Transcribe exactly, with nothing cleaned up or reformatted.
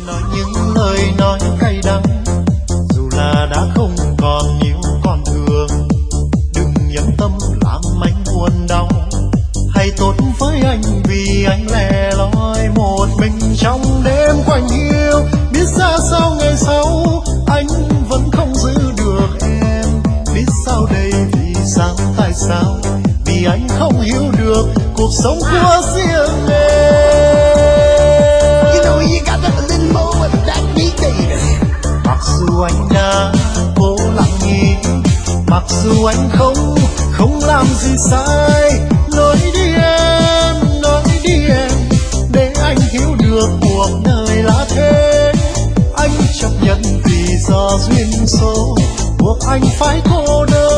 nói những lời nói cay đắng, dù là đã không còn nhiều con đường. Đừng nhẫn tâm làm anh buồn đau, hãy tốt với anh vì anh lẻ loi một mình trong đêm quạnh hiu. Biết ra sao ngày sau anh vẫn không giữ được em, biết sao đây vì sao tại sao, vì anh không hiểu được cuộc sống của riêng em. You know you got that little more of that me baby. Mặc dù anh đã cố lặng nhìn, mặc dù anh không không làm gì sai, nói đi em, nói đi em, để anh hiểu được cuộc đời là thế. Anh chấp nhận vì do duyên số buộc anh phải cô đơn.